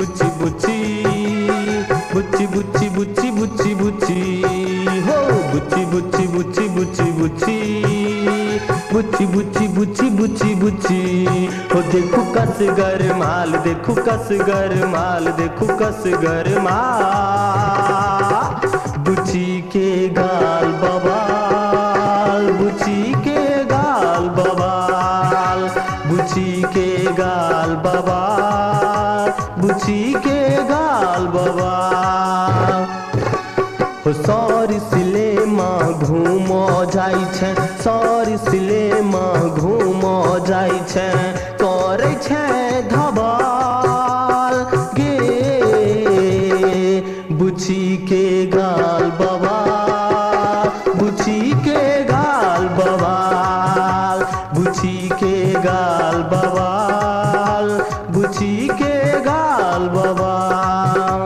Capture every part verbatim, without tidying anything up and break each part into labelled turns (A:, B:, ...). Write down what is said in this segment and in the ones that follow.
A: बुच्ची बुच्ची बुच्ची बुच्ची बुच्ची बुच्ची बुच्ची हो बुच्ची बुच्ची बुच्ची बुच्ची बुच्ची बुच्ची बुच्ची बुच्ची बुच्ची बुच्ची हो देखो कसगर माल देखो कसगर माल देखो कसगर माल बुच्ची के गाल बवाल बुच्ची के गाल बवाल बुच्ची के गाल बवाल बुच्ची के गाल बवाल हो सौरी सिलेमा घूमो जाइ छै सौरी सिलेमा घूमो जाइ छै करै छै धबाल गे बुच्ची के गाल बवाल बुच्ची के गाल बवाल बुच्ची के गाल बवाल बुच्ची के गाल बवाल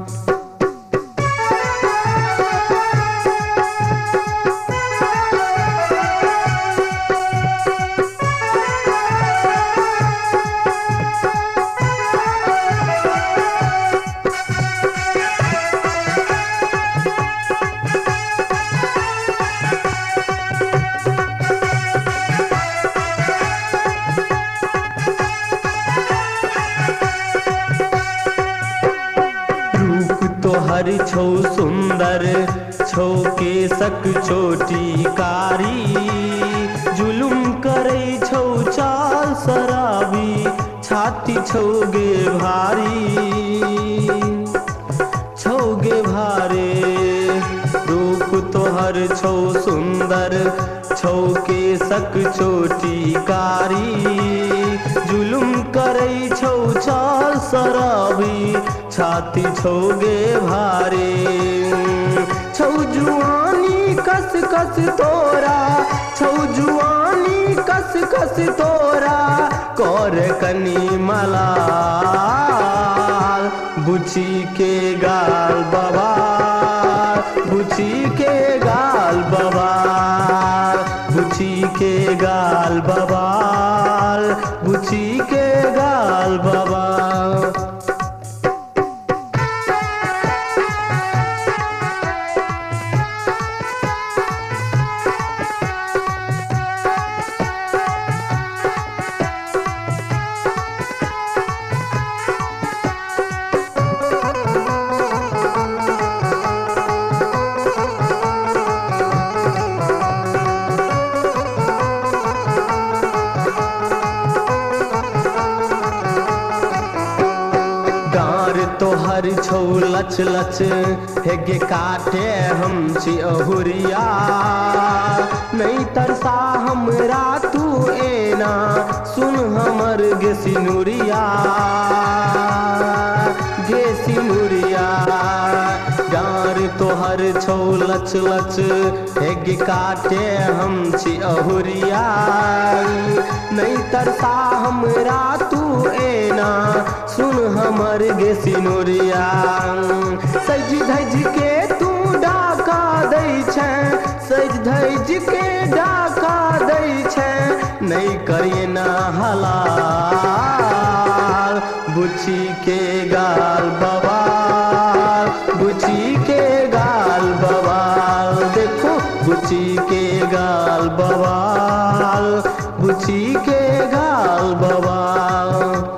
A: तोहर छौ सुंदर छौ केसक चोटी कारी जुलुम करे छौ चाल शराबी छाती छौ गे भारी छौ गे भारे रूप तोहर छौ सुंदर छौ केसक चोटी कारी जुलुम करे छौ चाल शराबी छाती छौ गे भारे छौ जुआनी कस कस तोरा छौ जुआनी कस कस तोरा कर कनी मलाल बुच्ची के गाल बवाल बुच्ची के गाल बवाल बुच्ची के गाल बवाल बुच्ची के गाल बवाल तोहर छौ लच लच हेगे काटे हम छी अहुरिया नहीं तरसा हमरा तू एना सुन हमर गे सिनुरिया गे सिनुरिया डार तोहर छौ लच लच हेगे काटे हम छी अहुरिया नहीं तरसा हमरा तू एना सुन हमर गे सिनुरिया सज धज के तू डाका दै छै सज धज के डाका दै छै नहीं करिए ना हलाल बुच्ची के गाल बवाल बुच्ची के गाल बवाल देखो बुच्ची के गाल बवाल बुच्ची के गाल बवाल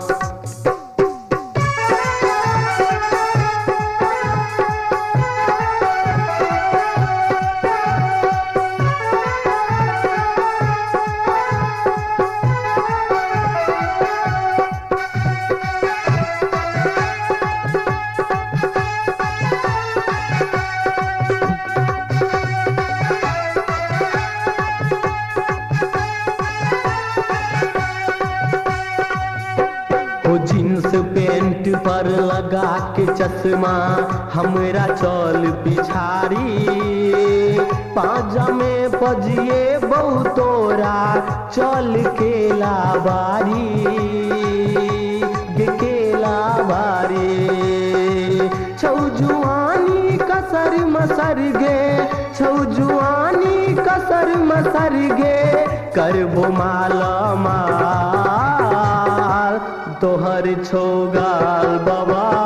A: जींस पेंट पर लगा के चश्मा हमरा चल पिछाड़ी पाजा में पजिए बहु तोरा चल के लाबारी केला बारी छौ जुआनी कसर मसर गे छौ जुआनी कसर मसर गे करबो माला माल तोहर छौ गाल बाबा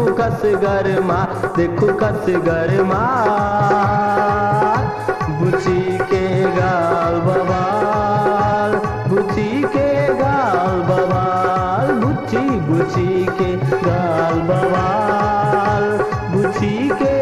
A: देखो कस गरमा, देखो कस गरमा, बुची के गाल बवाल, बुची के गाल बवाल, बुची बुची के गाल बवाल, बुची के